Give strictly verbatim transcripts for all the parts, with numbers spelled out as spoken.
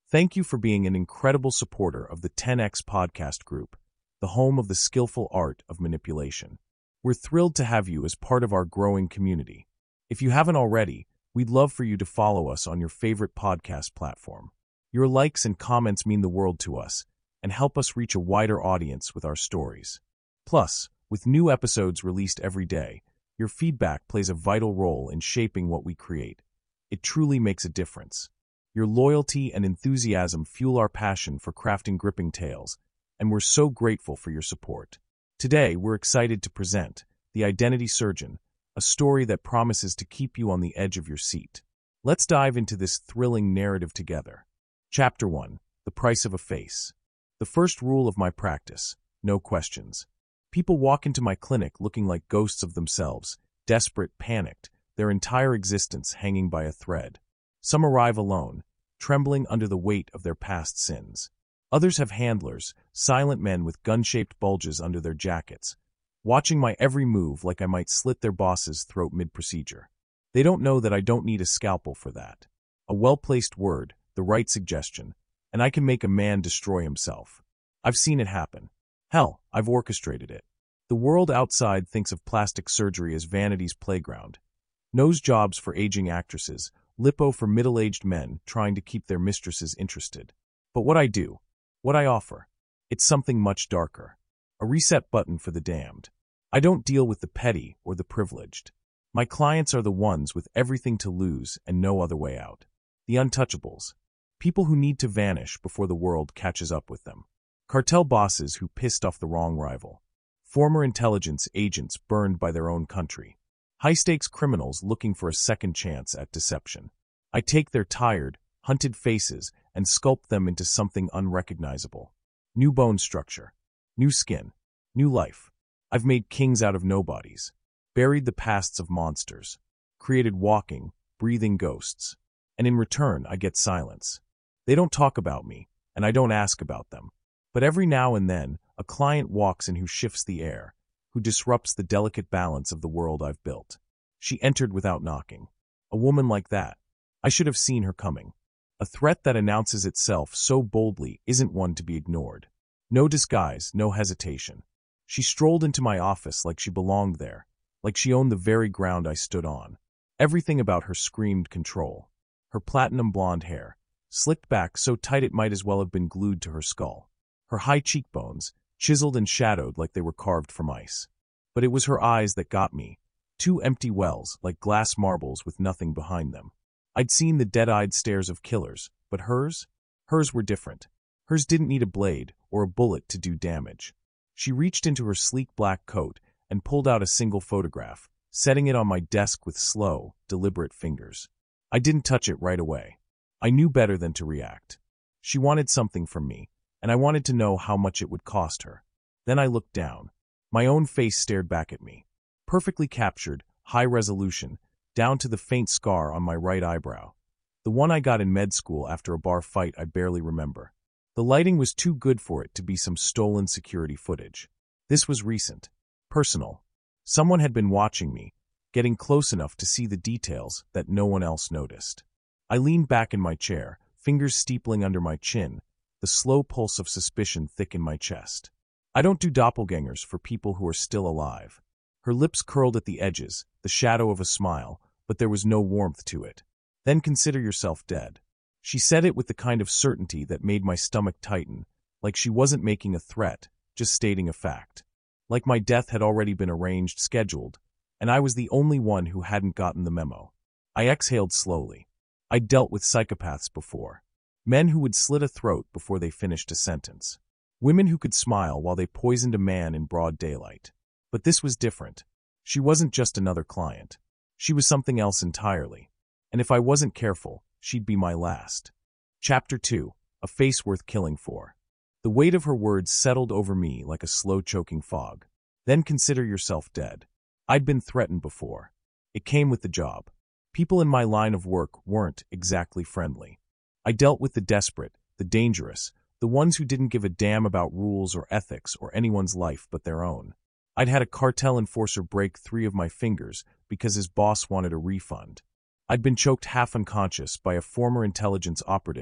Thank you for being an incredible supporter of the ten X Podcast Group, the home of the skillful art of manipulation. We're thrilled to have you as part of our growing community. If you haven't already, we'd love for you to follow us on your favorite podcast platform. Your likes and comments mean the world to us and help us reach a wider audience with our stories. Plus, with new episodes released every day, your feedback plays a vital role in shaping what we create. It truly makes a difference. Your loyalty and enthusiasm fuel our passion for crafting gripping tales, and we're so grateful for your support. Today, we're excited to present The Identity Surgeon, a story that promises to keep you on the edge of your seat. Let's dive into this thrilling narrative together. Chapter one. The Price of a Face. The first rule of my practice: no questions. People walk into my clinic looking like ghosts of themselves, desperate, panicked, their entire existence hanging by a thread. Some arrive alone, trembling under the weight of their past sins. Others have handlers, silent men with gun-shaped bulges under their jackets, watching my every move like I might slit their boss's throat mid-procedure. They don't know that I don't need a scalpel for that. A well-placed word, the right suggestion, and I can make a man destroy himself. I've seen it happen. Hell, I've orchestrated it. The world outside thinks of plastic surgery as vanity's playground. Nose jobs for aging actresses, lipo for middle-aged men trying to keep their mistresses interested. But what I do, what I offer, it's something much darker. A reset button for the damned. I don't deal with the petty or the privileged. My clients are the ones with everything to lose and no other way out. The untouchables. People who need to vanish before the world catches up with them. Cartel bosses who pissed off the wrong rival. Former intelligence agents burned by their own country. High-stakes criminals looking for a second chance at deception. I take their tired, hunted faces and sculpt them into something unrecognizable. New bone structure. New skin. New life. I've made kings out of nobodies. Buried the pasts of monsters. Created walking, breathing ghosts. And in return, I get silence. They don't talk about me, and I don't ask about them. But every now and then, a client walks in who shifts the air, who disrupts the delicate balance of the world I've built. She entered without knocking. A woman like that. I should have seen her coming. A threat that announces itself so boldly isn't one to be ignored. No disguise, no hesitation. She strolled into my office like she belonged there, like she owned the very ground I stood on. Everything about her screamed control. Her platinum blonde hair, slicked back so tight it might as well have been glued to her skull. Her high cheekbones, chiseled and shadowed like they were carved from ice. But it was her eyes that got me, two empty wells like glass marbles with nothing behind them. I'd seen the dead-eyed stares of killers, but hers? Hers were different. Hers didn't need a blade or a bullet to do damage. She reached into her sleek black coat and pulled out a single photograph, setting it on my desk with slow, deliberate fingers. I didn't touch it right away. I knew better than to react. She wanted something from me, and I wanted to know how much it would cost her. Then I looked down. My own face stared back at me. Perfectly captured, high resolution, down to the faint scar on my right eyebrow. The one I got in med school after a bar fight I barely remember. The lighting was too good for it to be some stolen security footage. This was recent. Personal. Someone had been watching me, getting close enough to see the details that no one else noticed. I leaned back in my chair, fingers steepling under my chin, the slow pulse of suspicion thick in my chest. I don't do doppelgangers for people who are still alive. Her lips curled at the edges, the shadow of a smile, but there was no warmth to it. Then consider yourself dead. She said it with the kind of certainty that made my stomach tighten, like she wasn't making a threat, just stating a fact. Like my death had already been arranged, scheduled, and I was the only one who hadn't gotten the memo. I exhaled slowly. I'd dealt with psychopaths before. Men who would slit a throat before they finished a sentence. Women who could smile while they poisoned a man in broad daylight. But this was different. She wasn't just another client. She was something else entirely. And if I wasn't careful, she'd be my last. Chapter two. A Face Worth Killing For. The weight of her words settled over me like a slow choking fog. Then consider yourself dead. I'd been threatened before. It came with the job. People in my line of work weren't exactly friendly. I dealt with the desperate, the dangerous, the ones who didn't give a damn about rules or ethics or anyone's life but their own. I'd had a cartel enforcer break three of my fingers because his boss wanted a refund. I'd been choked half unconscious by a former intelligence operative who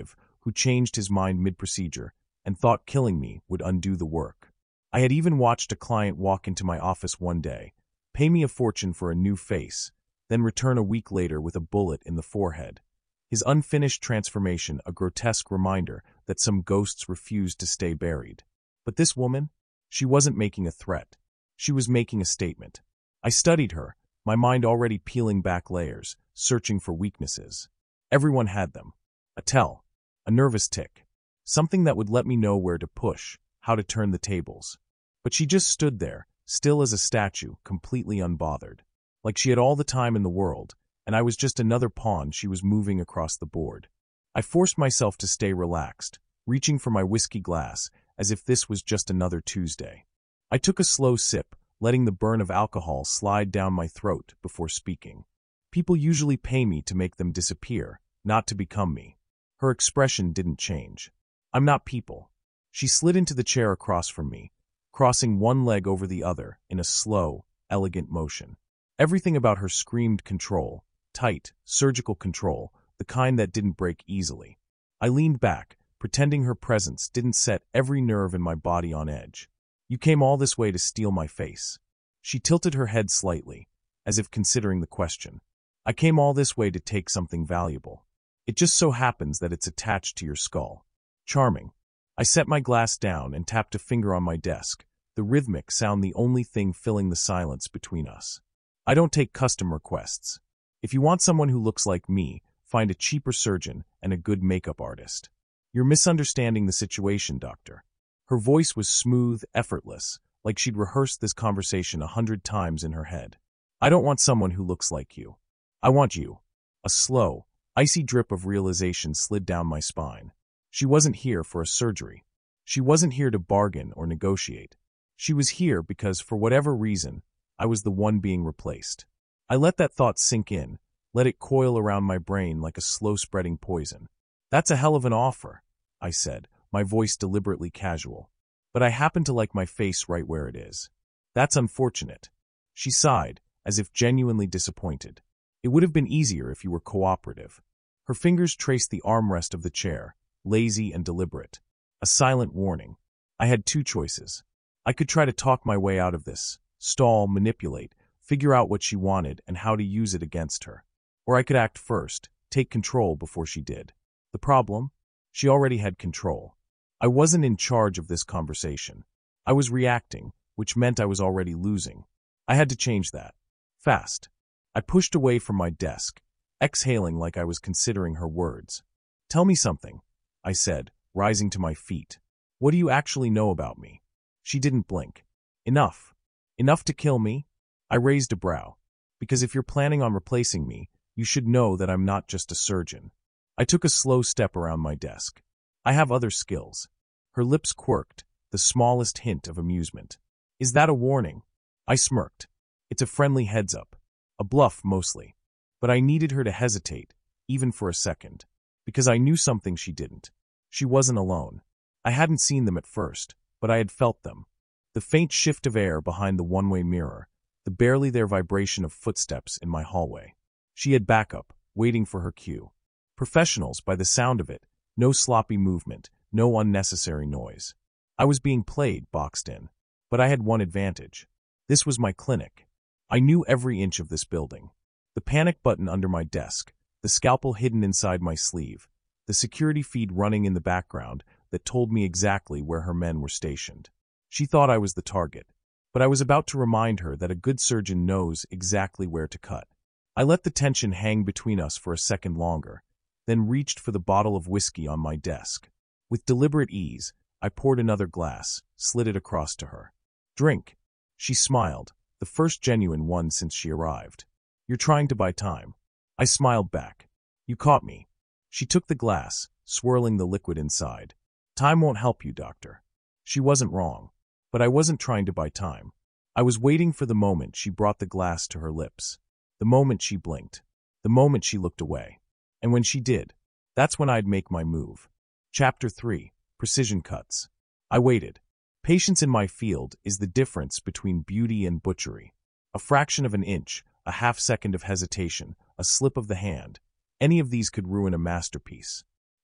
who changed his mind mid-procedure and thought killing me would undo the work. I had even watched a client walk into my office one day, pay me a fortune for a new face, then return a week later with a bullet in the forehead. His unfinished transformation a grotesque reminder that some ghosts refused to stay buried. But this woman? She wasn't making a threat. She was making a statement. I studied her, my mind already peeling back layers, searching for weaknesses. Everyone had them. A tell, a nervous tick, something that would let me know where to push, how to turn the tables. But she just stood there, still as a statue, completely unbothered. Like she had all the time in the world, and I was just another pawn she was moving across the board. I forced myself to stay relaxed, reaching for my whiskey glass, as if this was just another Tuesday. I took a slow sip, letting the burn of alcohol slide down my throat before speaking. People usually pay me to make them disappear, not to become me. Her expression didn't change. I'm not people. She slid into the chair across from me, crossing one leg over the other in a slow, elegant motion. Everything about her screamed control, tight, surgical control, the kind that didn't break easily. I leaned back, pretending her presence didn't set every nerve in my body on edge. You came all this way to steal my face. She tilted her head slightly, as if considering the question. I came all this way to take something valuable. It just so happens that it's attached to your skull. Charming. I set my glass down and tapped a finger on my desk, the rhythmic sound the only thing filling the silence between us. I don't take custom requests. If you want someone who looks like me, find a cheaper surgeon and a good makeup artist. You're misunderstanding the situation, doctor. Her voice was smooth, effortless, like she'd rehearsed this conversation a hundred times in her head. I don't want someone who looks like you. I want you. A slow, icy drip of realization slid down my spine. She wasn't here for a surgery. She wasn't here to bargain or negotiate. She was here because, for whatever reason, I was the one being replaced. I let that thought sink in, let it coil around my brain like a slow-spreading poison. That's a hell of an offer, I said, my voice deliberately casual. But I happen to like my face right where it is. That's unfortunate. She sighed, as if genuinely disappointed. It would have been easier if you were cooperative. Her fingers traced the armrest of the chair, lazy and deliberate. A silent warning. I had two choices. I could try to talk my way out of this, stall, manipulate, figure out what she wanted and how to use it against her. Or I could act first, take control before she did. The problem? She already had control. I wasn't in charge of this conversation. I was reacting, which meant I was already losing. I had to change that. Fast. I pushed away from my desk, exhaling like I was considering her words. Tell me something, I said, rising to my feet. What do you actually know about me? She didn't blink. Enough. Enough to kill me? I raised a brow. Because if you're planning on replacing me, you should know that I'm not just a surgeon. I took a slow step around my desk. I have other skills. Her lips quirked, the smallest hint of amusement. Is that a warning? I smirked. It's a friendly heads-up. A bluff, mostly. But I needed her to hesitate, even for a second. Because I knew something she didn't. She wasn't alone. I hadn't seen them at first, but I had felt them. The faint shift of air behind the one-way mirror, the barely there vibration of footsteps in my hallway. She had backup, waiting for her cue. Professionals, by the sound of it, no sloppy movement, no unnecessary noise. I was being played, boxed in. But I had one advantage. This was my clinic. I knew every inch of this building. The panic button under my desk, the scalpel hidden inside my sleeve, the security feed running in the background that told me exactly where her men were stationed. She thought I was the target, but I was about to remind her that a good surgeon knows exactly where to cut. I let the tension hang between us for a second longer, then reached for the bottle of whiskey on my desk. With deliberate ease, I poured another glass, slid it across to her. Drink. She smiled, the first genuine one since she arrived. You're trying to buy time. I smiled back. You caught me. She took the glass, swirling the liquid inside. Time won't help you, doctor. She wasn't wrong. But I wasn't trying to buy time. I was waiting for the moment she brought the glass to her lips. The moment she blinked. The moment she looked away. And when she did, that's when I'd make my move. Chapter three. Precision Cuts. I waited. Patience in my field is the difference between beauty and butchery. A fraction of an inch, a half second of hesitation, a slip of the hand. Any of these could ruin a masterpiece.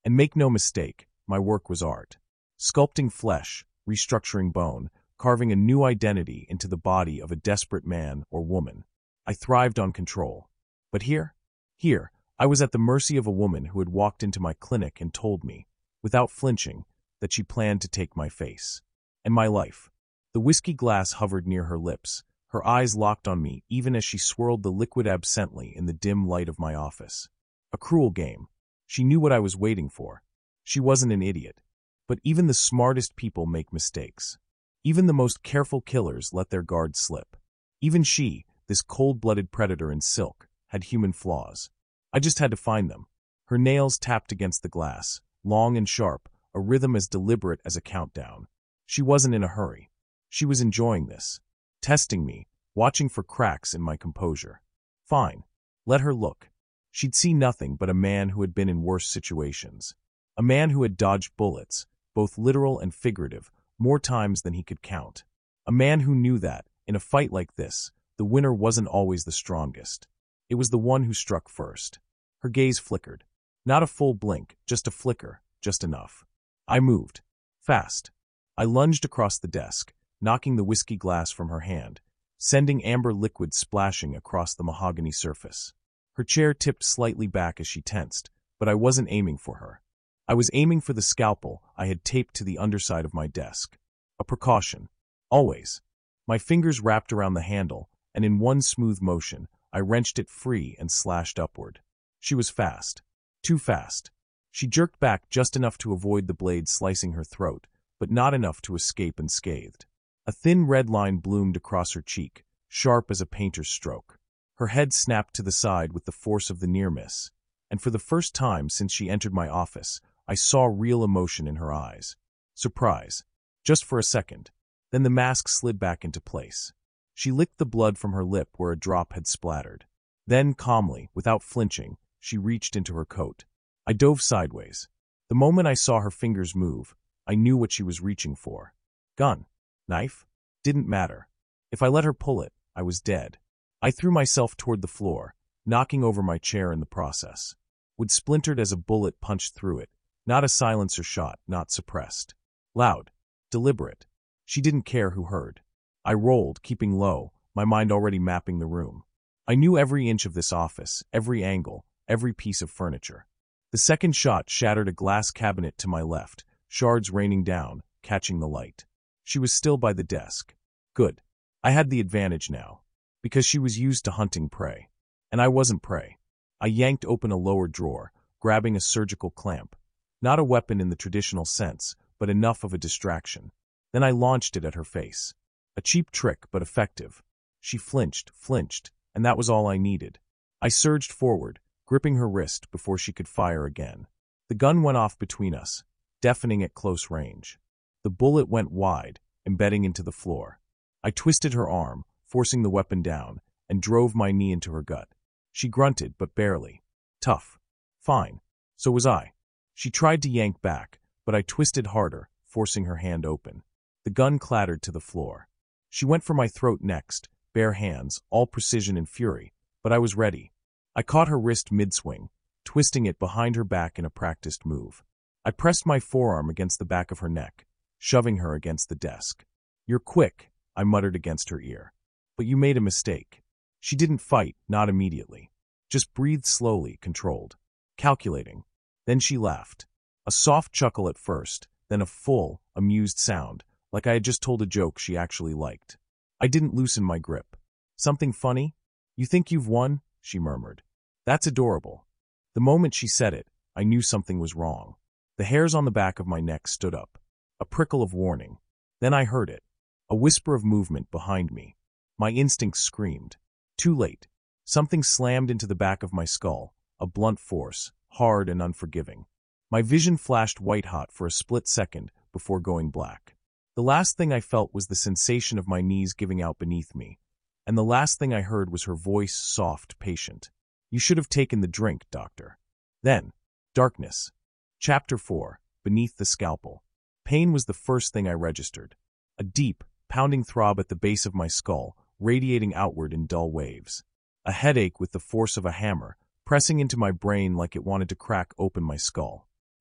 And make no mistake, my work was art. Sculpting flesh, restructuring bone, carving a new identity into the body of a desperate man or woman. I thrived on control. But here? Here, I was at the mercy of a woman who had walked into my clinic and told me, without flinching, that she planned to take my face. And my life. The whiskey glass hovered near her lips, her eyes locked on me even as she swirled the liquid absently in the dim light of my office. A cruel game. She knew what I was waiting for. She wasn't an idiot. But even the smartest people make mistakes. Even the most careful killers let their guard slip. Even she, this cold-blooded predator in silk, had human flaws. I just had to find them. Her nails tapped against the glass, long and sharp, a rhythm as deliberate as a countdown. She wasn't in a hurry. She was enjoying this. Testing me, watching for cracks in my composure. Fine. Let her look. She'd see nothing but a man who had been in worse situations. A man who had dodged bullets, both literal and figurative, more times than he could count. A man who knew that, in a fight like this, the winner wasn't always the strongest. It was the one who struck first. Her gaze flickered. Not a full blink, just a flicker, just enough. I moved. Fast. I lunged across the desk, knocking the whiskey glass from her hand, sending amber liquid splashing across the mahogany surface. Her chair tipped slightly back as she tensed, but I wasn't aiming for her. I was aiming for the scalpel I had taped to the underside of my desk. A precaution. Always. My fingers wrapped around the handle, and in one smooth motion, I wrenched it free and slashed upward. She was fast. Too fast. She jerked back just enough to avoid the blade slicing her throat, but not enough to escape unscathed. A thin red line bloomed across her cheek, sharp as a painter's stroke. Her head snapped to the side with the force of the near miss, and for the first time since she entered my office, I saw real emotion in her eyes. Surprise. Just for a second. Then the mask slid back into place. She licked the blood from her lip where a drop had splattered. Then, calmly, without flinching, she reached into her coat. I dove sideways. The moment I saw her fingers move, I knew what she was reaching for. Gun. Knife? Didn't matter. If I let her pull it, I was dead. I threw myself toward the floor, knocking over my chair in the process. Wood splintered as a bullet punched through it. Not a silencer shot, not suppressed. Loud. Deliberate. She didn't care who heard. I rolled, keeping low, my mind already mapping the room. I knew every inch of this office, every angle, every piece of furniture. The second shot shattered a glass cabinet to my left, shards raining down, catching the light. She was still by the desk. Good. I had the advantage now, because she was used to hunting prey. And I wasn't prey. I yanked open a lower drawer, grabbing a surgical clamp. Not a weapon in the traditional sense, but enough of a distraction. Then I launched it at her face. A cheap trick, but effective. She flinched, flinched, and that was all I needed. I surged forward, gripping her wrist before she could fire again. The gun went off between us, deafening at close range. The bullet went wide, embedding into the floor. I twisted her arm, forcing the weapon down, and drove my knee into her gut. She grunted, but barely. Tough. Fine. So was I. She tried to yank back, but I twisted harder, forcing her hand open. The gun clattered to the floor. She went for my throat next, bare hands, all precision and fury, but I was ready. I caught her wrist mid-swing, twisting it behind her back in a practiced move. I pressed my forearm against the back of her neck, shoving her against the desk. "You're quick," I muttered against her ear. "But you made a mistake." She didn't fight, not immediately. Just breathed slowly, controlled. Calculating. Then she laughed. A soft chuckle at first, then a full, amused sound, like I had just told a joke she actually liked. I didn't loosen my grip. "Something funny? You think you've won?" she murmured. "That's adorable." The moment she said it, I knew something was wrong. The hairs on the back of my neck stood up. A prickle of warning. Then I heard it. A whisper of movement behind me. My instincts screamed. Too late. Something slammed into the back of my skull, a blunt force, hard and unforgiving. My vision flashed white-hot for a split second before going black. The last thing I felt was the sensation of my knees giving out beneath me, and the last thing I heard was her voice, soft, patient. "You should have taken the drink, doctor." Then, darkness. Chapter four. Beneath the Scalpel. Pain was the first thing I registered. A deep, pounding throb at the base of my skull, radiating outward in dull waves. A headache with the force of a hammer, pressing into my brain like it wanted to crack open my skull.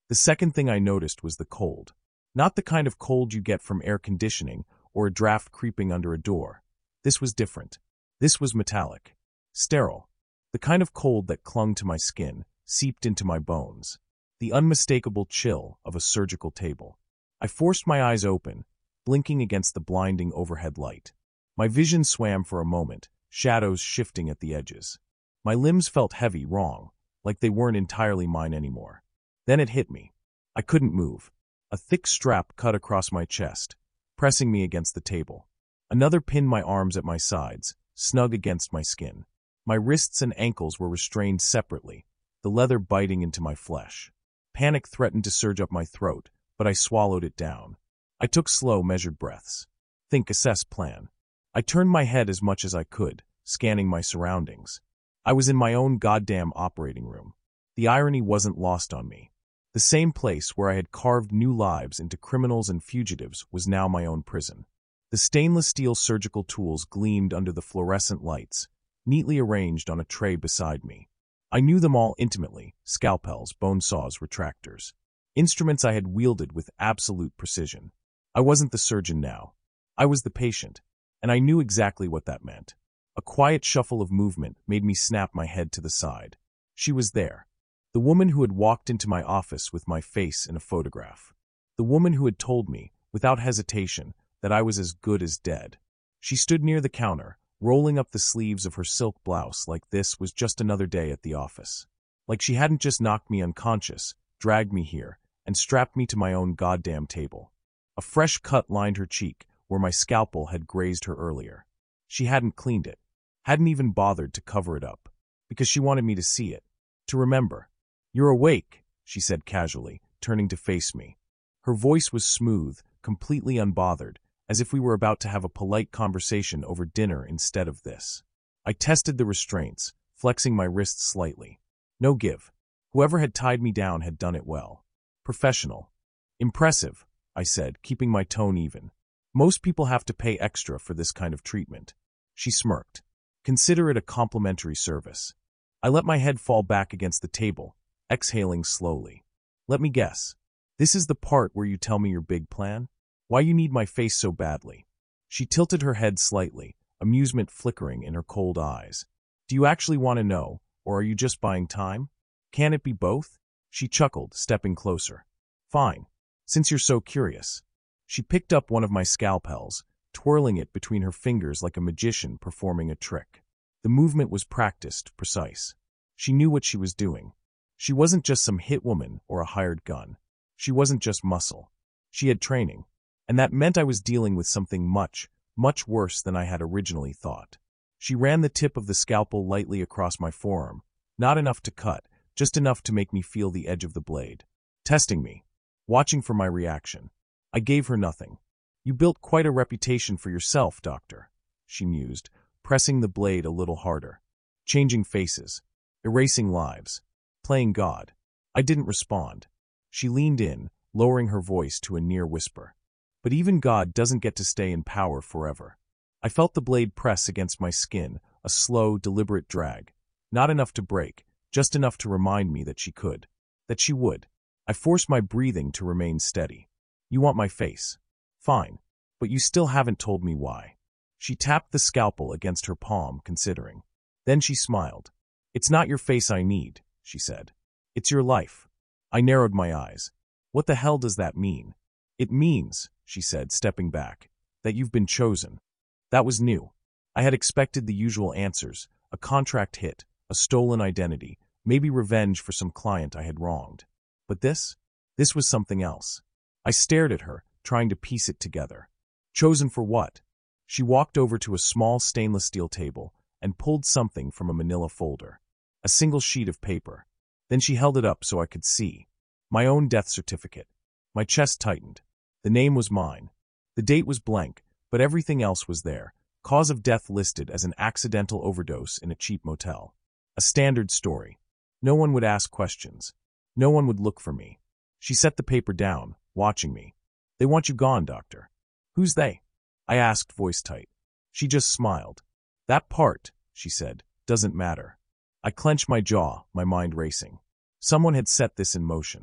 The second thing I noticed was the cold. Not the kind of cold you get from air conditioning or a draft creeping under a door. This was different. This was metallic. Sterile. The kind of cold that clung to my skin, seeped into my bones. The unmistakable chill of a surgical table. I forced my eyes open, blinking against the blinding overhead light. My vision swam for a moment, shadows shifting at the edges. My limbs felt heavy, wrong, like they weren't entirely mine anymore. Then it hit me. I couldn't move. A thick strap cut across my chest, pressing me against the table. Another pinned my arms at my sides, snug against my skin. My wrists and ankles were restrained separately, the leather biting into my flesh. Panic threatened to surge up my throat, but I swallowed it down. I took slow, measured breaths. Think, assess, plan. I turned my head as much as I could, scanning my surroundings. I was in my own goddamn operating room. The irony wasn't lost on me. The same place where I had carved new lives into criminals and fugitives was now my own prison. The stainless steel surgical tools gleamed under the fluorescent lights, neatly arranged on a tray beside me. I knew them all intimately: scalpels, bone saws, retractors. Instruments I had wielded with absolute precision. I wasn't the surgeon now. I was the patient, and I knew exactly what that meant. A quiet shuffle of movement made me snap my head to the side. She was there. The woman who had walked into my office with my face in a photograph. The woman who had told me, without hesitation, that I was as good as dead. She stood near the counter, rolling up the sleeves of her silk blouse like this was just another day at the office. Like she hadn't just knocked me unconscious, dragged me here, and strapped me to my own goddamn table. A fresh cut lined her cheek, where my scalpel had grazed her earlier. She hadn't cleaned it, hadn't even bothered to cover it up, because she wanted me to see it, to remember. "You're awake," she said casually, turning to face me. Her voice was smooth, completely unbothered, as if we were about to have a polite conversation over dinner instead of this. I tested the restraints, flexing my wrists slightly. No give. Whoever had tied me down had done it well. Professional. Impressive, I said, keeping my tone even. Most people have to pay extra for this kind of treatment. She smirked. Consider it a complimentary service. I let my head fall back against the table, exhaling slowly. Let me guess. This is the part where you tell me your big plan? Why you need my face so badly? She tilted her head slightly, amusement flickering in her cold eyes. Do you actually want to know, or are you just buying time? Can it be both? She chuckled, stepping closer. Fine, since you're so curious. She picked up one of my scalpels, twirling it between her fingers like a magician performing a trick. The movement was practiced, precise. She knew what she was doing. She wasn't just some hit woman or a hired gun. She wasn't just muscle. She had training. And that meant I was dealing with something much, much worse than I had originally thought. She ran the tip of the scalpel lightly across my forearm, not enough to cut, just enough to make me feel the edge of the blade. Testing me, watching for my reaction. I gave her nothing. You built quite a reputation for yourself, doctor, she mused, pressing the blade a little harder. Changing faces, erasing lives, playing God. I didn't respond. She leaned in, lowering her voice to a near whisper. But even God doesn't get to stay in power forever. I felt the blade press against my skin, a slow, deliberate drag. Not enough to break, just enough to remind me that she could. That she would. I forced my breathing to remain steady. You want my face? Fine. But you still haven't told me why. She tapped the scalpel against her palm, considering. Then she smiled. It's not your face I need, she said. It's your life. I narrowed my eyes. What the hell does that mean? It means, she said, stepping back, that you've been chosen. That was new. I had expected the usual answers, a contract hit, a stolen identity, maybe revenge for some client I had wronged. But this? This was something else. I stared at her, trying to piece it together. Chosen for what? She walked over to a small stainless steel table and pulled something from a manila folder. A single sheet of paper. Then she held it up so I could see. My own death certificate. My chest tightened. The name was mine. The date was blank, but everything else was there. Cause of death listed as an accidental overdose in a cheap motel. A standard story. No one would ask questions. No one would look for me. She set the paper down, watching me. They want you gone, doctor. Who's they? I asked, voice tight. She just smiled. That part, she said, doesn't matter. I clenched my jaw, my mind racing. Someone had set this in motion.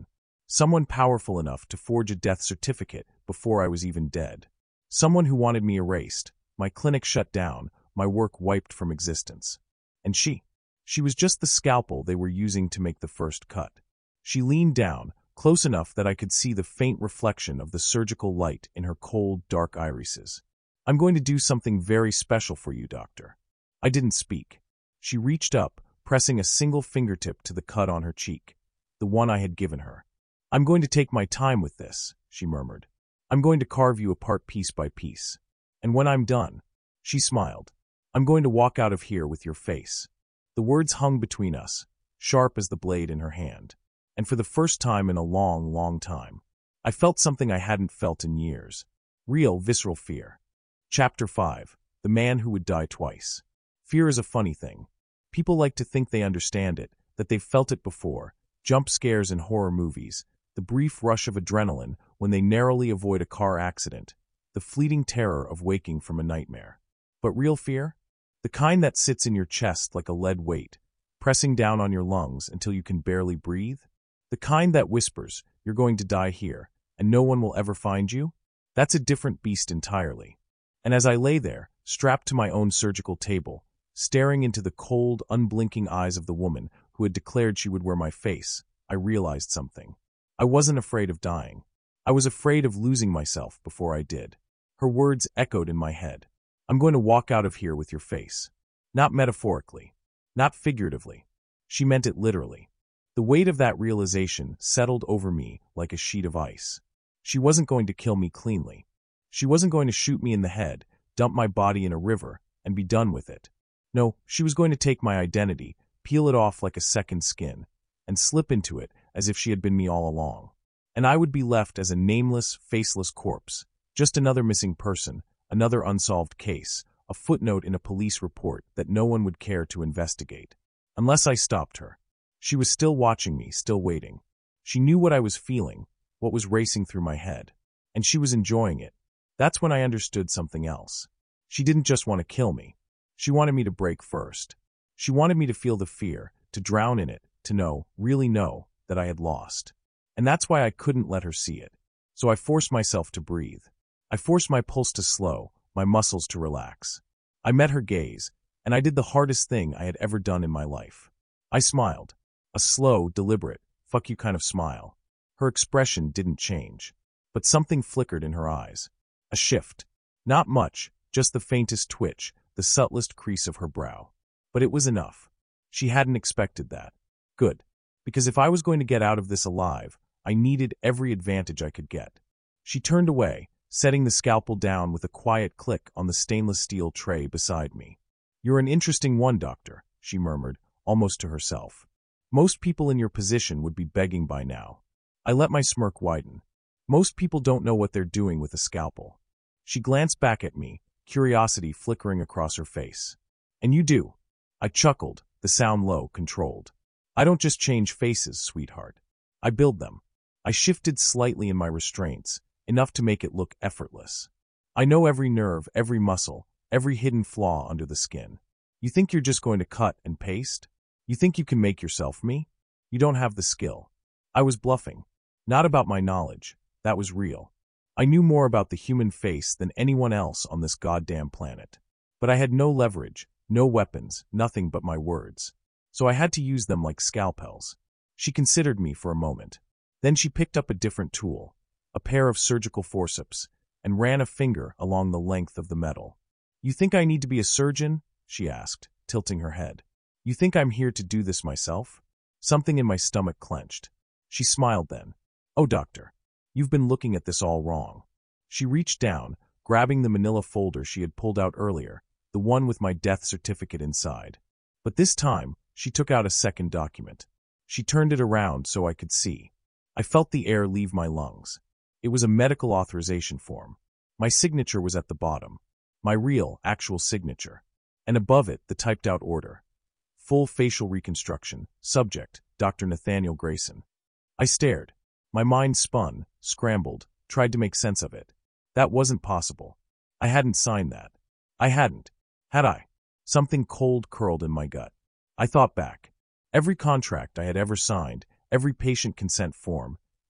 Someone powerful enough to forge a death certificate before I was even dead. Someone who wanted me erased, my clinic shut down, my work wiped from existence. And she? She was just the scalpel they were using to make the first cut. She leaned down, close enough that I could see the faint reflection of the surgical light in her cold, dark irises. I'm going to do something very special for you, doctor. I didn't speak. She reached up, pressing a single fingertip to the cut on her cheek, the one I had given her. I'm going to take my time with this, she murmured. I'm going to carve you apart piece by piece. And when I'm done, she smiled, I'm going to walk out of here with your face. The words hung between us, sharp as the blade in her hand. And for the first time in a long, long time, I felt something I hadn't felt in years. Real, visceral fear. Chapter five. The Man Who Would Die Twice. Fear is a funny thing. People like to think they understand it, that they've felt it before. Jump scares in horror movies, the brief rush of adrenaline when they narrowly avoid a car accident, the fleeting terror of waking from a nightmare. But real fear? The kind that sits in your chest like a lead weight, pressing down on your lungs until you can barely breathe? The kind that whispers, you're going to die here, and no one will ever find you? That's a different beast entirely. And as I lay there, strapped to my own surgical table, staring into the cold, unblinking eyes of the woman who had declared she would wear my face, I realized something. I wasn't afraid of dying. I was afraid of losing myself before I did. Her words echoed in my head. I'm going to walk out of here with your face. Not metaphorically. Not figuratively. She meant it literally. The weight of that realization settled over me like a sheet of ice. She wasn't going to kill me cleanly. She wasn't going to shoot me in the head, dump my body in a river, and be done with it. No, she was going to take my identity, peel it off like a second skin, and slip into it as if she had been me all along. And I would be left as a nameless, faceless corpse, just another missing person, another unsolved case, a footnote in a police report that no one would care to investigate. Unless I stopped her. She was still watching me, still waiting. She knew what I was feeling, what was racing through my head. And she was enjoying it. That's when I understood something else. She didn't just want to kill me. She wanted me to break first. She wanted me to feel the fear, to drown in it, to know, really know, that I had lost. And that's why I couldn't let her see it. So I forced myself to breathe. I forced my pulse to slow, my muscles to relax. I met her gaze, and I did the hardest thing I had ever done in my life. I smiled. A slow, deliberate, fuck you kind of smile. Her expression didn't change. But something flickered in her eyes. A shift. Not much, just the faintest twitch, the subtlest crease of her brow. But it was enough. She hadn't expected that. Good. Because if I was going to get out of this alive, I needed every advantage I could get. She turned away, setting the scalpel down with a quiet click on the stainless steel tray beside me. You're an interesting one, doctor, she murmured, almost to herself. Most people in your position would be begging by now. I let my smirk widen. Most people don't know what they're doing with a scalpel. She glanced back at me, curiosity flickering across her face. And you do. I chuckled, the sound low, controlled. I don't just change faces, sweetheart. I build them. I shifted slightly in my restraints, enough to make it look effortless. I know every nerve, every muscle, every hidden flaw under the skin. You think you're just going to cut and paste? You think you can make yourself me? You don't have the skill. I was bluffing. Not about my knowledge. That was real. I knew more about the human face than anyone else on this goddamn planet. But I had no leverage, no weapons, nothing but my words. So I had to use them like scalpels. She considered me for a moment. Then she picked up a different tool, a pair of surgical forceps, and ran a finger along the length of the metal. You think I need to be a surgeon? She asked, tilting her head. You think I'm here to do this myself? Something in my stomach clenched. She smiled then. Oh, doctor, you've been looking at this all wrong. She reached down, grabbing the manila folder she had pulled out earlier, the one with my death certificate inside. But this time, she took out a second document. She turned it around so I could see. I felt the air leave my lungs. It was a medical authorization form. My signature was at the bottom. My real, actual signature. And above it, the typed-out order. Full facial reconstruction. Subject, Doctor Nathaniel Grayson. I stared. My mind spun, scrambled, tried to make sense of it. That wasn't possible. I hadn't signed that. I hadn't. Had I? Something cold curled in my gut. I thought back. Every contract I had ever signed, every patient consent form,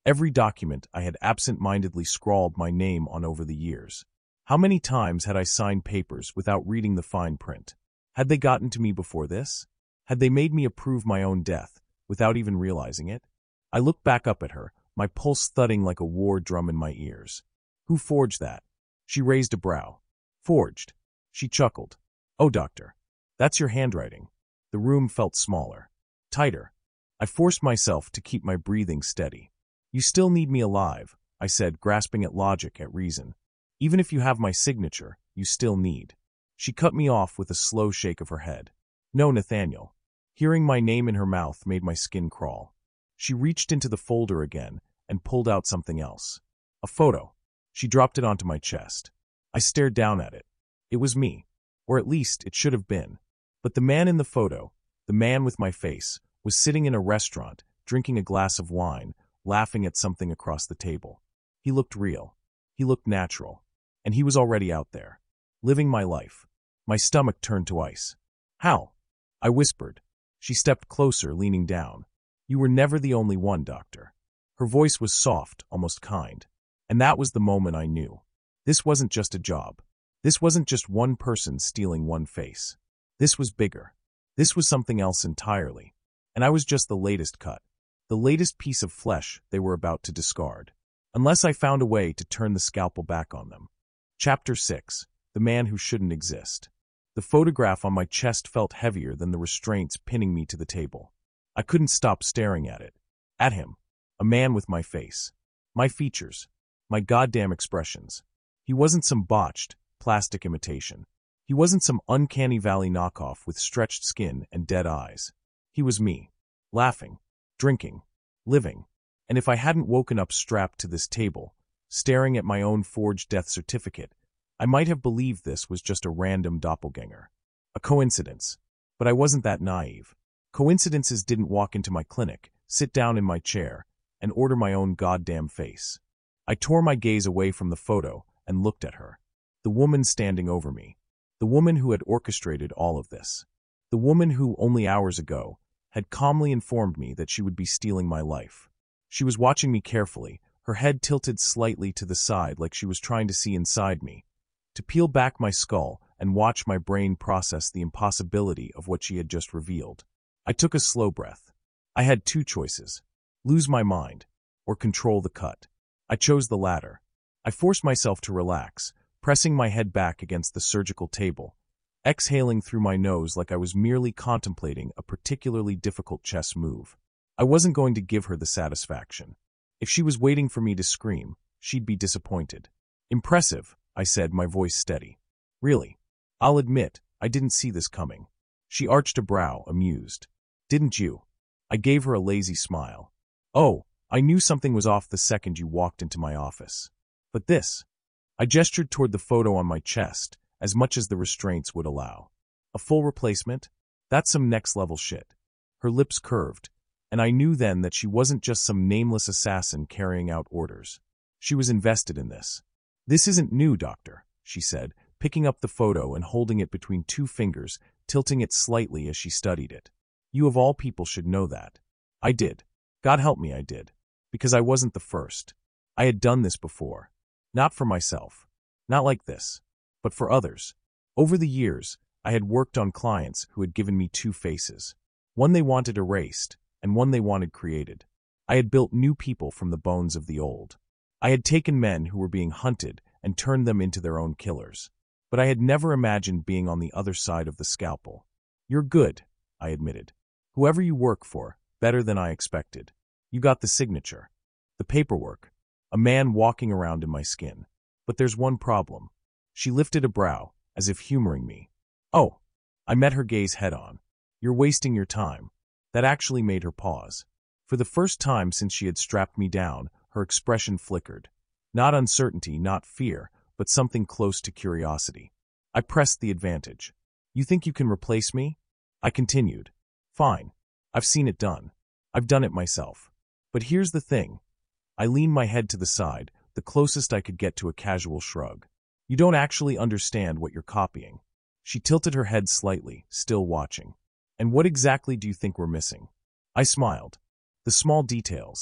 Every document I had absent-mindedly scrawled my name on over the years. How many times had I signed papers without reading the fine print? Had they gotten to me before this? Had they made me approve my own death, without even realizing it? I looked back up at her, my pulse thudding like a war drum in my ears. Who forged that? She raised a brow. Forged. She chuckled. Oh, doctor. That's your handwriting. The room felt smaller. Tighter. I forced myself to keep my breathing steady. You still need me alive, I said, grasping at logic, at reason. Even if you have my signature, you still need. She cut me off with a slow shake of her head. No, Nathaniel. Hearing my name in her mouth made my skin crawl. She reached into the folder again and pulled out something else. A photo. She dropped it onto my chest. I stared down at it. It was me. Or at least it should have been. But the man in the photo, the man with my face, was sitting in a restaurant, drinking a glass of wine, laughing at something across the table. He looked real. He looked natural. And he was already out there, living my life. My stomach turned to ice. How? I whispered. She stepped closer, leaning down. You were never the only one, doctor. Her voice was soft, almost kind. And that was the moment I knew. This wasn't just a job. This wasn't just one person stealing one face. This was bigger. This was something else entirely. And I was just the latest cut. The latest piece of flesh they were about to discard. Unless I found a way to turn the scalpel back on them. Chapter six. The Man Who Shouldn't Exist. The photograph on my chest felt heavier than the restraints pinning me to the table. I couldn't stop staring at it. At him. A man with my face. My features. My goddamn expressions. He wasn't some botched, plastic imitation. He wasn't some uncanny valley knockoff with stretched skin and dead eyes. He was me. Laughing. Drinking. Living. And if I hadn't woken up strapped to this table, staring at my own forged death certificate, I might have believed this was just a random doppelganger. A coincidence. But I wasn't that naive. Coincidences didn't walk into my clinic, sit down in my chair, and order my own goddamn face. I tore my gaze away from the photo and looked at her. The woman standing over me. The woman who had orchestrated all of this. The woman who, only hours ago, had calmly informed me that she would be stealing my life. She was watching me carefully, her head tilted slightly to the side like she was trying to see inside me, to peel back my skull and watch my brain process the impossibility of what she had just revealed. I took a slow breath. I had two choices. Lose my mind, or control the cut. I chose the latter. I forced myself to relax, pressing my head back against the surgical table, exhaling through my nose like I was merely contemplating a particularly difficult chess move. I wasn't going to give her the satisfaction. If she was waiting for me to scream, she'd be disappointed. Impressive, I said, my voice steady. Really? I'll admit, I didn't see this coming. She arched a brow, amused. Didn't you? I gave her a lazy smile. Oh, I knew something was off the second you walked into my office. But this. I gestured toward the photo on my chest, as much as the restraints would allow. A full replacement? That's some next-level shit. Her lips curved, and I knew then that she wasn't just some nameless assassin carrying out orders. She was invested in this. This isn't new, doctor, she said, picking up the photo and holding it between two fingers, tilting it slightly as she studied it. You of all people should know that. I did. God help me, I did. Because I wasn't the first. I had done this before. Not for myself. Not like this. But for others. Over the years, I had worked on clients who had given me two faces. One they wanted erased, and one they wanted created. I had built new people from the bones of the old. I had taken men who were being hunted and turned them into their own killers. But I had never imagined being on the other side of the scalpel. You're good, I admitted. Whoever you work for, better than I expected. You got the signature. The paperwork. A man walking around in my skin. But there's one problem. She lifted a brow, as if humoring me. Oh, I met her gaze head-on. You're wasting your time. That actually made her pause. For the first time since she had strapped me down, her expression flickered. Not uncertainty, not fear, but something close to curiosity. I pressed the advantage. You think you can replace me? I continued. Fine. I've seen it done. I've done it myself. But here's the thing. I leaned my head to the side, the closest I could get to a casual shrug. You don't actually understand what you're copying. She tilted her head slightly, still watching. And what exactly do you think we're missing? I smiled. The small details.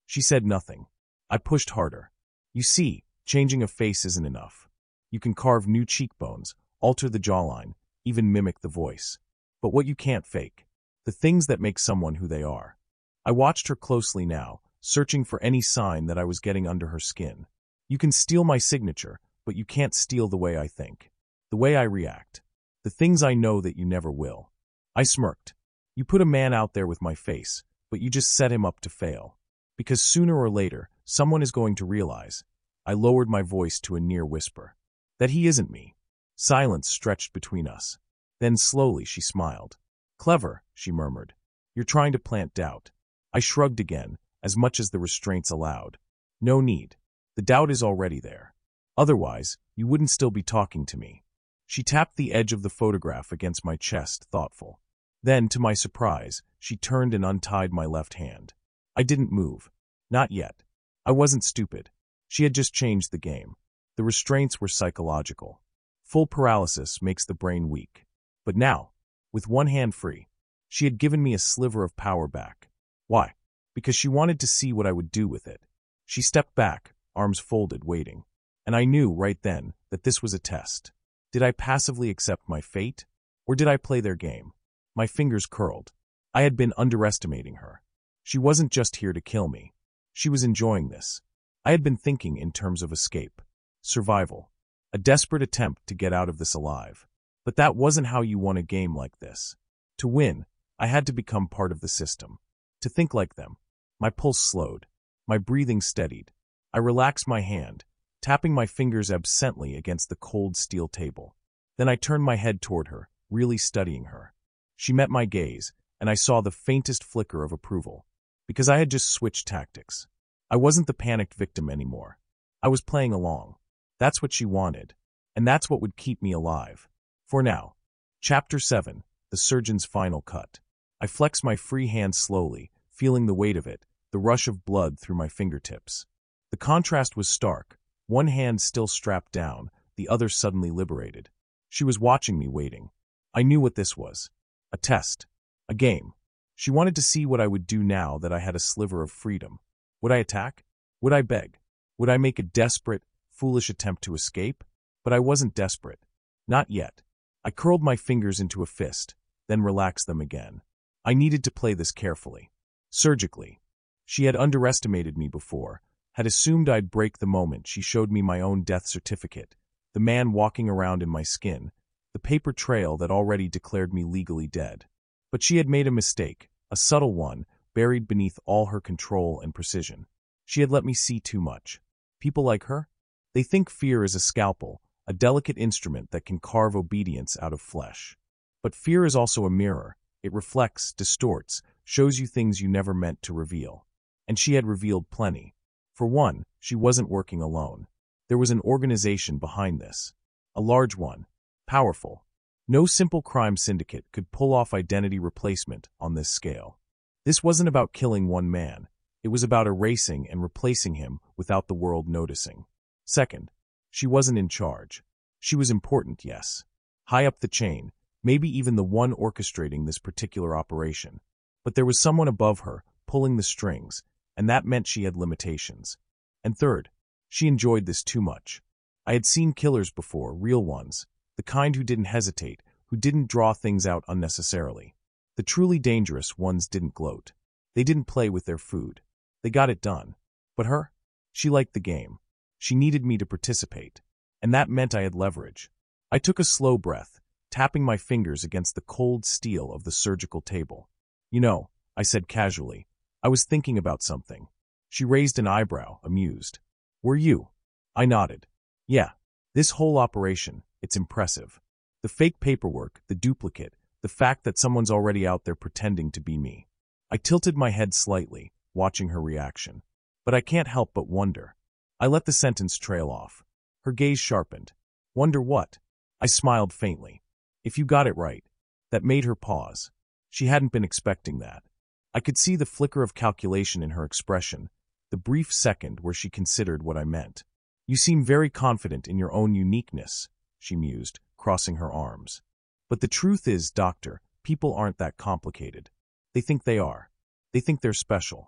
She said nothing. I pushed harder. You see, changing a face isn't enough. You can carve new cheekbones, alter the jawline, even mimic the voice. But what you can't fake, the things that make someone who they are. I watched her closely now, searching for any sign that I was getting under her skin. You can steal my signature, but you can't steal the way I think, the way I react, the things I know that you never will. I smirked. You put a man out there with my face, but you just set him up to fail. Because sooner or later, someone is going to realize, I lowered my voice to a near whisper, that he isn't me. Silence stretched between us. Then slowly she smiled. Clever, she murmured. You're trying to plant doubt. I shrugged again, as much as the restraints allowed. No need. The doubt is already there. Otherwise, you wouldn't still be talking to me. She tapped the edge of the photograph against my chest, thoughtful. Then, to my surprise, she turned and untied my left hand. I didn't move. Not yet. I wasn't stupid. She had just changed the game. The restraints were psychological. Full paralysis makes the brain weak. But now, with one hand free, she had given me a sliver of power back. Why? Because she wanted to see what I would do with it. She stepped back, arms folded, waiting. And I knew right then that this was a test. Did I passively accept my fate? Or did I play their game? My fingers curled. I had been underestimating her. She wasn't just here to kill me. She was enjoying this. I had been thinking in terms of escape, survival, a desperate attempt to get out of this alive. But that wasn't how you won a game like this. To win, I had to become part of the system. To think like them. My pulse slowed. My breathing steadied. I relaxed my hand, tapping my fingers absently against the cold steel table. Then I turned my head toward her, really studying her. She met my gaze, and I saw the faintest flicker of approval. Because I had just switched tactics. I wasn't the panicked victim anymore. I was playing along. That's what she wanted. And that's what would keep me alive. For now. Chapter seven, The Surgeon's Final Cut. I flexed my free hand slowly, feeling the weight of it, the rush of blood through my fingertips. The contrast was stark. One hand still strapped down, the other suddenly liberated. She was watching me, waiting. I knew what this was. A test. A game. She wanted to see what I would do now that I had a sliver of freedom. Would I attack? Would I beg? Would I make a desperate, foolish attempt to escape? But I wasn't desperate. Not yet. I curled my fingers into a fist, then relaxed them again. I needed to play this carefully. Surgically. She had underestimated me before, had assumed I'd break the moment she showed me my own death certificate, the man walking around in my skin, the paper trail that already declared me legally dead. But she had made a mistake, a subtle one, buried beneath all her control and precision. She had let me see too much. People like her? They think fear is a scalpel, a delicate instrument that can carve obedience out of flesh. But fear is also a mirror. It reflects, distorts, shows you things you never meant to reveal. And she had revealed plenty. For one, she wasn't working alone. There was an organization behind this. A large one. Powerful. No simple crime syndicate could pull off identity replacement on this scale. This wasn't about killing one man. It was about erasing and replacing him without the world noticing. Second, she wasn't in charge. She was important, yes. High up the chain, maybe even the one orchestrating this particular operation. But there was someone above her, pulling the strings, and that meant she had limitations. And third, she enjoyed this too much. I had seen killers before, real ones, the kind who didn't hesitate, who didn't draw things out unnecessarily. The truly dangerous ones didn't gloat. They didn't play with their food. They got it done. But her? She liked the game. She needed me to participate. And that meant I had leverage. I took a slow breath, tapping my fingers against the cold steel of the surgical table. You know, I said casually, I was thinking about something. She raised an eyebrow, amused. Were you? I nodded. Yeah. This whole operation, it's impressive. The fake paperwork, the duplicate, the fact that someone's already out there pretending to be me. I tilted my head slightly, watching her reaction. But I can't help but wonder. I let the sentence trail off. Her gaze sharpened. Wonder what? I smiled faintly. If you got it right. That made her pause. She hadn't been expecting that. I could see the flicker of calculation in her expression, the brief second where she considered what I meant. You seem very confident in your own uniqueness, she mused, crossing her arms. But the truth is, Doctor, people aren't that complicated. They think they are. They think they're special.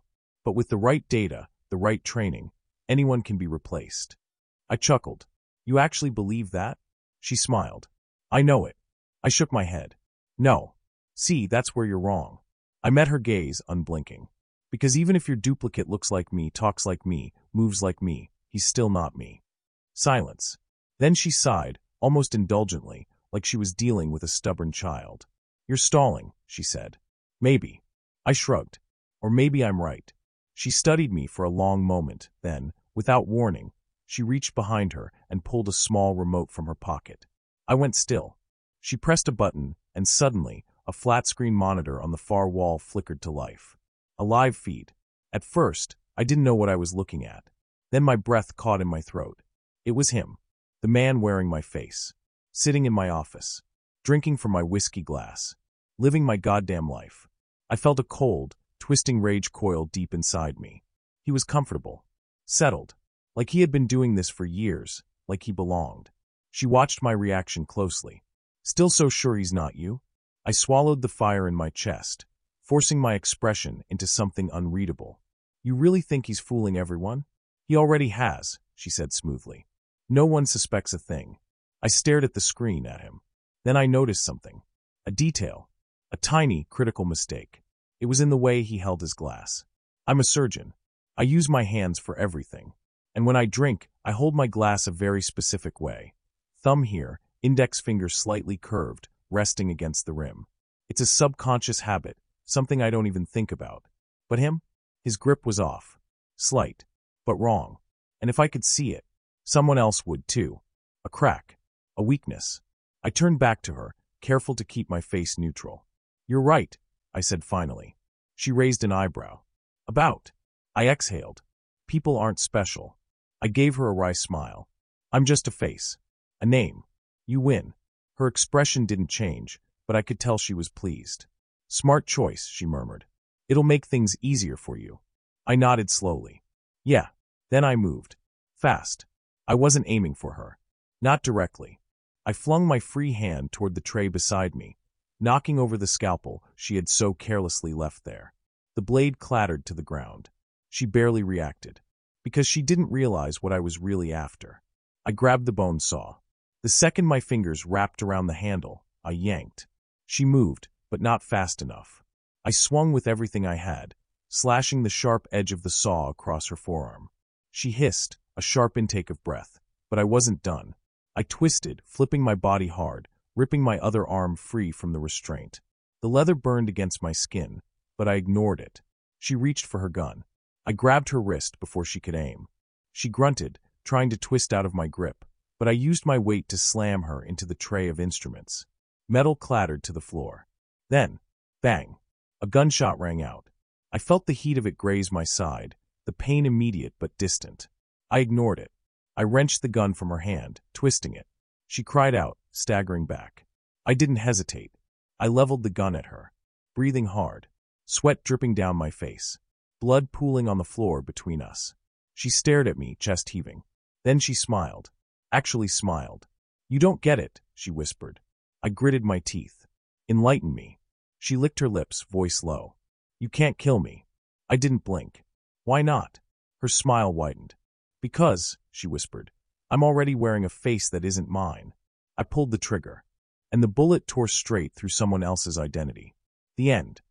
But with the right data, the right training, anyone can be replaced. I chuckled. You actually believe that? She smiled. I know it. I shook my head. No. See, that's where you're wrong. I met her gaze, unblinking. Because even if your duplicate looks like me, talks like me, moves like me, he's still not me. Silence. Then she sighed, almost indulgently, like she was dealing with a stubborn child. You're stalling, she said. Maybe. I shrugged. Or maybe I'm right. She studied me for a long moment, then, without warning, she reached behind her and pulled a small remote from her pocket. I went still. She pressed a button, and suddenly, a flat-screen monitor on the far wall flickered to life. A live feed. At first, I didn't know what I was looking at. Then my breath caught in my throat. It was him, the man wearing my face, sitting in my office, drinking from my whiskey glass, living my goddamn life. I felt a cold, twisting rage coil deep inside me. He was comfortable, settled, like he had been doing this for years, like he belonged. She watched my reaction closely. Still so sure he's not you? I swallowed the fire in my chest, forcing my expression into something unreadable. You really think he's fooling everyone? He already has, she said smoothly. No one suspects a thing. I stared at the screen at him. Then I noticed something. A detail. A tiny, critical mistake. It was in the way he held his glass. I'm a surgeon. I use my hands for everything. And when I drink, I hold my glass a very specific way. Thumb here, index finger slightly curved, resting against the rim. It's a subconscious habit, something I don't even think about. But him? His grip was off. Slight. But wrong. And if I could see it, someone else would too. A crack. A weakness. I turned back to her, careful to keep my face neutral. You're right, I said finally. She raised an eyebrow. About. I exhaled. People aren't special. I gave her a wry smile. I'm just a face. A name. You win. Her expression didn't change, but I could tell she was pleased. Smart choice, she murmured. It'll make things easier for you. I nodded slowly. Yeah. Then I moved. Fast. I wasn't aiming for her. Not directly. I flung my free hand toward the tray beside me, knocking over the scalpel she had so carelessly left there. The blade clattered to the ground. She barely reacted, because she didn't realize what I was really after. I grabbed the bone saw. The second my fingers wrapped around the handle, I yanked. She moved, but not fast enough. I swung with everything I had, slashing the sharp edge of the saw across her forearm. She hissed, a sharp intake of breath, but I wasn't done. I twisted, flipping my body hard, ripping my other arm free from the restraint. The leather burned against my skin, but I ignored it. She reached for her gun. I grabbed her wrist before she could aim. She grunted, trying to twist out of my grip, but I used my weight to slam her into the tray of instruments. Metal clattered to the floor. Then, bang, a gunshot rang out. I felt the heat of it graze my side, the pain immediate but distant. I ignored it. I wrenched the gun from her hand, twisting it. She cried out, staggering back. I didn't hesitate. I leveled the gun at her, breathing hard, sweat dripping down my face, blood pooling on the floor between us. She stared at me, chest heaving. Then she smiled. Actually smiled. You don't get it, she whispered. I gritted my teeth. Enlighten me. She licked her lips, voice low. You can't kill me. I didn't blink. Why not? Her smile widened. Because, she whispered, I'm already wearing a face that isn't mine. I pulled the trigger, and the bullet tore straight through someone else's identity. The end.